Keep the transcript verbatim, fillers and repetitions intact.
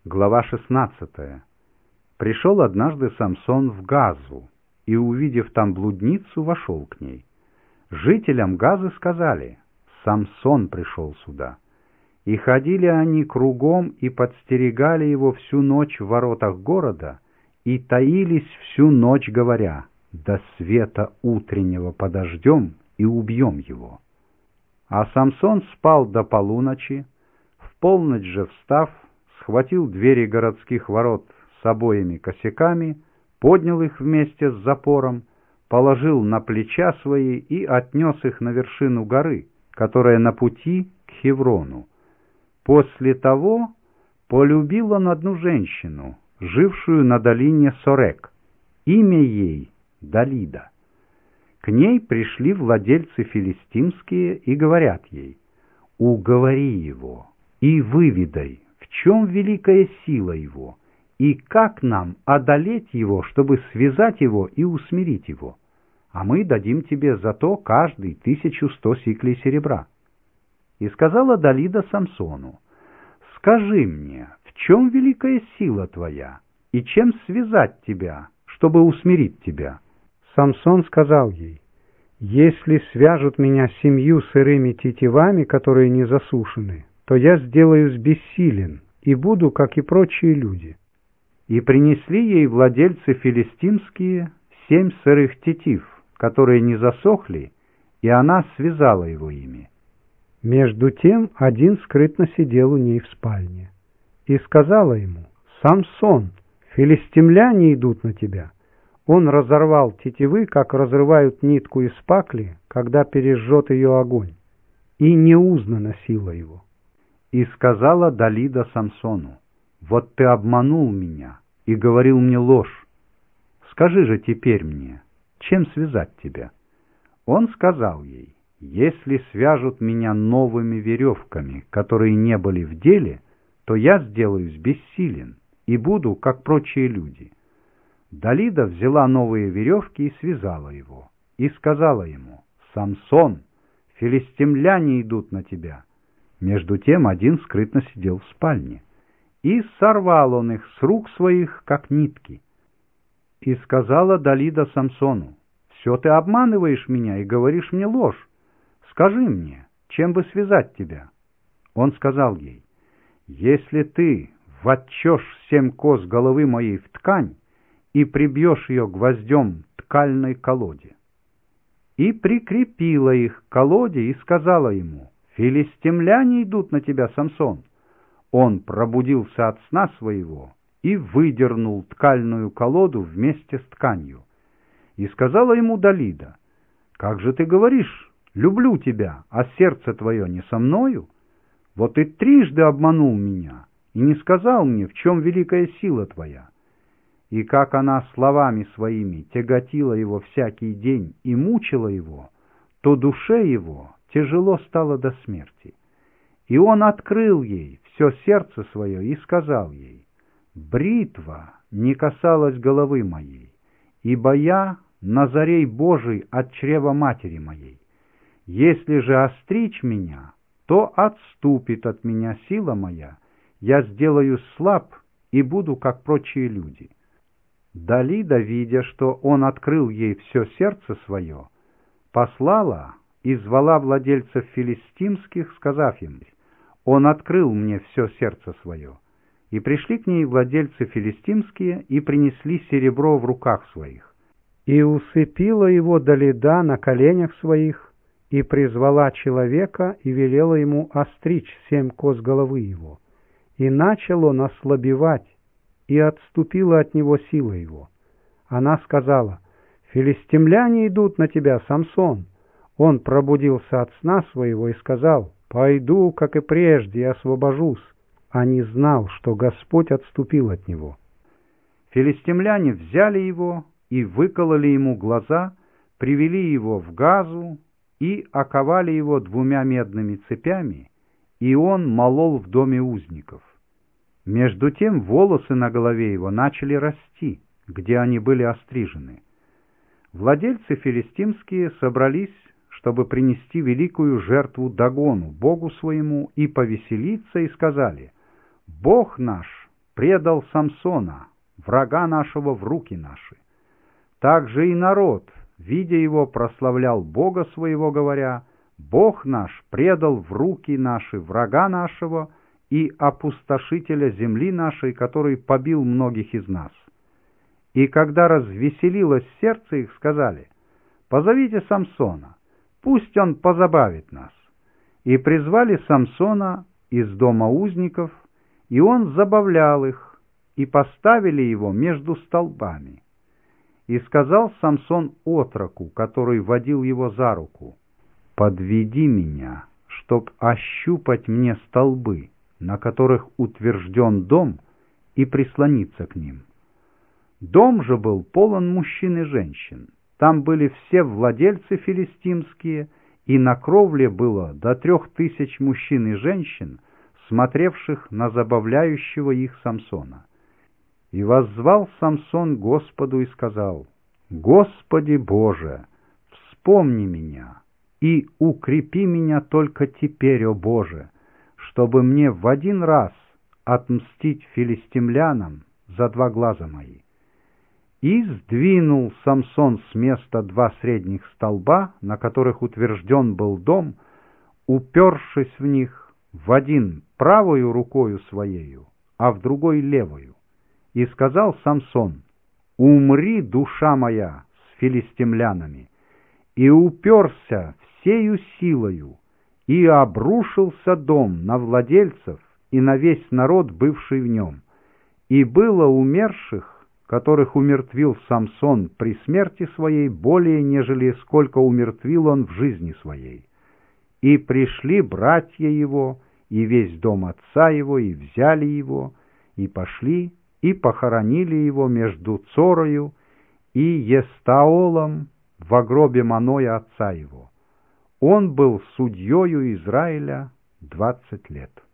Глава шестнадцатая. Пришел однажды Самсон в Газу, и, увидев там блудницу, вошел к ней. Жителям Газы сказали: «Самсон пришел сюда». И ходили они кругом и подстерегали его всю ночь в воротах города, и таились всю ночь, говоря: «До света утреннего подождем и убьем его». А Самсон спал до полуночи, в полночь же встав, схватил двери городских ворот с обоими косяками, поднял их вместе с запором, положил на плеча свои и отнес их на вершину горы, которая на пути к Хеврону. После того полюбил он одну женщину, жившую на долине Сорек. Имя ей Далида. К ней пришли владельцы филистимские и говорят ей: «Уговори его и выведай, в чем великая сила его, и как нам одолеть его, чтобы связать его и усмирить его, а мы дадим тебе за то каждый тысячу сто сиклей серебра». И сказала Далида Самсону: «Скажи мне, в чем великая сила твоя, и чем связать тебя, чтобы усмирить тебя?» Самсон сказал ей: «Если свяжут меня семью сырыми тетивами, которые не засушены, то я сделаюсь бессилен и буду, как и прочие люди». И принесли ей владельцы филистимские семь сырых тетив, которые не засохли, и она связала его ими. Между тем один скрытно сидел у ней в спальне, и сказала ему: «Самсон, филистимляне идут на тебя». Он разорвал тетивы, как разрывают нитку из пакли, когда пережжет ее огонь, и не узнана сила его. И сказала Далида Самсону: «Вот ты обманул меня и говорил мне ложь. Скажи же теперь мне, чем связать тебя?» Он сказал ей: «Если свяжут меня новыми веревками, которые не были в деле, то я сделаюсь бессилен и буду, как прочие люди». Далида взяла новые веревки и связала его, и сказала ему: «Самсон, филистимляне идут на тебя». Между тем один скрытно сидел в спальне, и сорвал он их с рук своих, как нитки. И сказала Далида Самсону: «Все ты обманываешь меня и говоришь мне ложь. Скажи мне, чем бы связать тебя?» Он сказал ей: «Если ты вотчешь семь кос головы моей в ткань и прибьешь ее гвоздем ткальной колоде». И прикрепила их к колоде и сказала ему: «Филистимляне идут на тебя, Самсон». Он пробудился от сна своего и выдернул ткальную колоду вместе с тканью. И сказала ему Далида: «Как же ты говоришь: люблю тебя, а сердце твое не со мною? Вот и трижды обманул меня и не сказал мне, в чем великая сила твоя». И как она словами своими тяготила его всякий день и мучила его, то душе его тяжело стало до смерти. И он открыл ей все сердце свое и сказал ей: «Бритва не касалась головы моей, ибо я Назарей Божий от чрева матери моей. Если же остричь меня, то отступит от меня сила моя, я сделаюсь слаб и буду, как прочие люди». Далида, видя, что он открыл ей все сердце свое, послала и звала владельцев филистимских, сказав им: «Он открыл мне все сердце свое». И пришли к ней владельцы филистимские и принесли серебро в руках своих. И усыпила его Далида на коленях своих, и призвала человека, и велела ему остричь семь кос головы его. И начал он ослабевать, и отступила от него сила его. Она сказала: «Филистимляне идут на тебя, Самсон». Он пробудился от сна своего и сказал: «Пойду, как и прежде, и освобожусь», а не знал, что Господь отступил от него. Филистимляне взяли его и выкололи ему глаза, привели его в Газу и оковали его двумя медными цепями, и он молол в доме узников. Между тем волосы на голове его начали расти, где они были острижены. Владельцы филистимские собрались, чтобы принести великую жертву Дагону, богу своему, и повеселиться, и сказали: «Бог наш предал Самсона, врага нашего, в руки наши. Также и народ, видя его, прославлял Бога своего, говоря: Бог наш предал в руки наши врага нашего и опустошителя земли нашей, который побил многих из нас. И когда развеселилось сердце их, сказали: позовите Самсона, пусть он позабавит нас. И призвали Самсона из дома узников, и он забавлял их, и поставили его между столбами. И сказал Самсон отроку, который водил его за руку: подведи меня, чтоб ощупать мне столбы, на которых утвержден дом, и прислониться к ним. Дом же был полон мужчин и женщин. Там были все владельцы филистимские, и на кровле было до трех тысяч мужчин и женщин, смотревших на забавляющего их Самсона. И воззвал Самсон Господу и сказал: Господи Боже, вспомни меня и укрепи меня только теперь, о Боже, чтобы мне в один раз отмстить филистимлянам за два глаза мои. И сдвинул Самсон с места два средних столба, на которых утвержден был дом, упершись в них в один правою рукою своею, а в другой левою. И сказал Самсон: умри, душа моя, с филистимлянами. И уперся всею силою, и обрушился дом на владельцев и на весь народ, бывший в нем. И было умерших, которых умертвил Самсон при смерти своей, более, нежели сколько умертвил он в жизни своей. И пришли братья его, и весь дом отца его, и взяли его, и пошли, и похоронили его между Цорою и Естаолом во гробе Маноя отца его. Он был судьею Израиля двадцать лет.